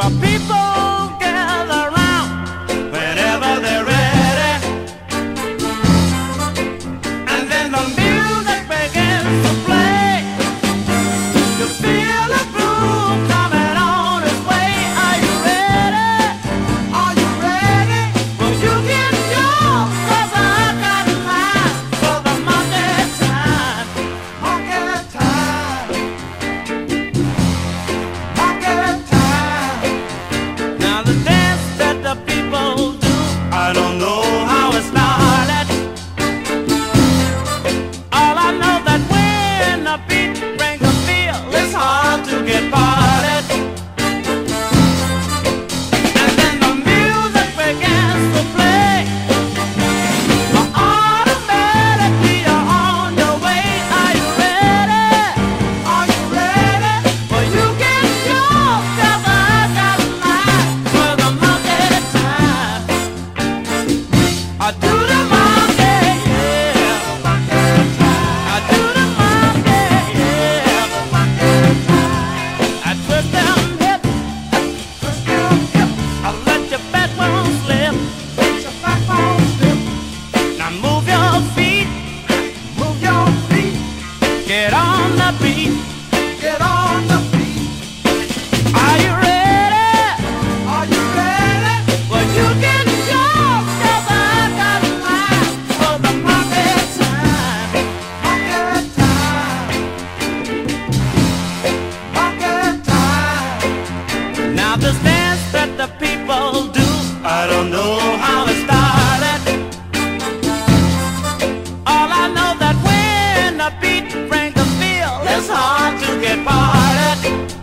The people gather round whenever they're ready, and then the music begins to play. You feel the groove coming on its way. Are you ready? Are you ready? Well, you get yours, 'cause I got mine for the monkey time. Monkey time. Monkey time. Now the dance that the people do, I don't know how it started. All I know that when the beat brings a feel, it's hard to get parted. And then the music begins to play. Automatically you're on your way. Are you ready? Are you ready? Well, you get yours, 'cause I got mine for the monkey time. I do the monkey, yeah. I do the monkey, yeah. I twist them hips, I let your backbone slip. Now move your feet, get on the beat, Are you ready? Are you ready? Well, you get yours, 'cause I got mine for the monkey time. Monkey time. Monkey time. Now this dance that the people do, I don't know how it started. All I know that when the beat brings the feel, it's hard to get parted.